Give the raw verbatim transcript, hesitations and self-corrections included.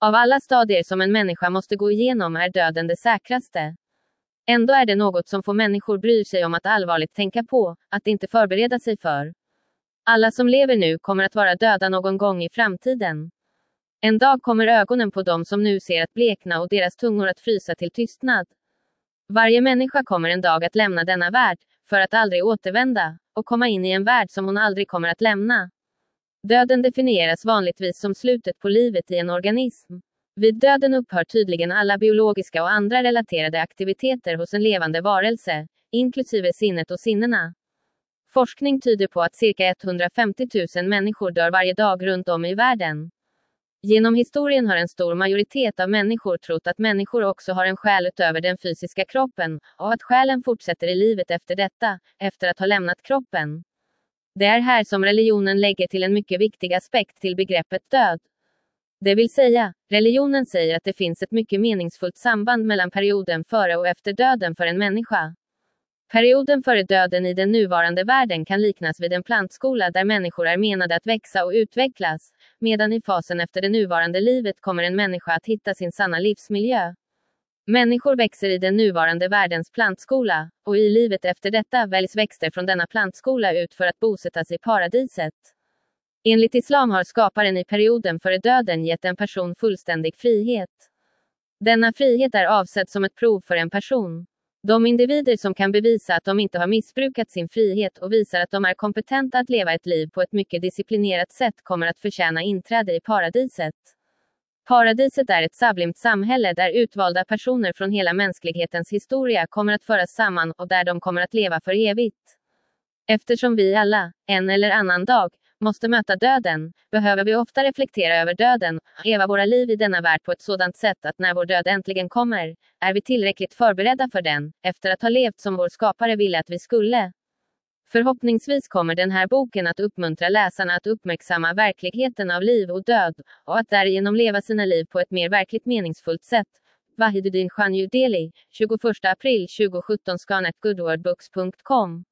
Av alla stadier som en människa måste gå igenom är döden det säkraste. Ändå är det något som få människor bryr sig om att allvarligt tänka på, att inte förbereda sig för. Alla som lever nu kommer att vara döda någon gång i framtiden. En dag kommer ögonen på dem som nu ser att blekna och deras tungor att frysa till tystnad. Varje människa kommer en dag att lämna denna värld, för att aldrig återvända, och komma in i en värld som hon aldrig kommer att lämna. Döden definieras vanligtvis som slutet på livet i en organism. Vid döden upphör tydligen alla biologiska och andra relaterade aktiviteter hos en levande varelse, inklusive sinnet och sinnena. Forskning tyder på att cirka etthundrafemtio tusen människor dör varje dag runt om i världen. Genom historien har en stor majoritet av människor trott att människor också har en själ utöver den fysiska kroppen, och att själen fortsätter i livet efter detta, efter att ha lämnat kroppen. Det är här som religionen lägger till en mycket viktig aspekt till begreppet död. Det vill säga, religionen säger att det finns ett mycket meningsfullt samband mellan perioden före och efter döden för en människa. Perioden före döden i den nuvarande världen kan liknas vid en plantskola där människor är menade att växa och utvecklas, medan i fasen efter det nuvarande livet kommer en människa att hitta sin sanna livsmiljö. Människor växer i den nuvarande världens plantskola, och i livet efter detta väljs växter från denna plantskola ut för att bosättas i paradiset. Enligt islam har skaparen i perioden före döden gett en person fullständig frihet. Denna frihet är avsedd som ett prov för en person. De individer som kan bevisa att de inte har missbrukat sin frihet och visar att de är kompetenta att leva ett liv på ett mycket disciplinerat sätt kommer att förtjäna inträde i paradiset. Paradiset är ett sublimt samhälle där utvalda personer från hela mänsklighetens historia kommer att föras samman och där de kommer att leva för evigt. Eftersom vi alla, en eller annan dag, måste möta döden, behöver vi ofta reflektera över döden, och leva våra liv i denna värld på ett sådant sätt att när vår död äntligen kommer, är vi tillräckligt förberedda för den, efter att ha levt som vår skapare ville att vi skulle. Förhoppningsvis kommer den här boken att uppmuntra läsarna att uppmärksamma verkligheten av liv och död, och att därigenom leva sina liv på ett mer verkligt meningsfullt sätt. Wahiduddin Khanyu Delhi, tjugoförsta april tjugosjutton, scan at goodwordbooks punkt com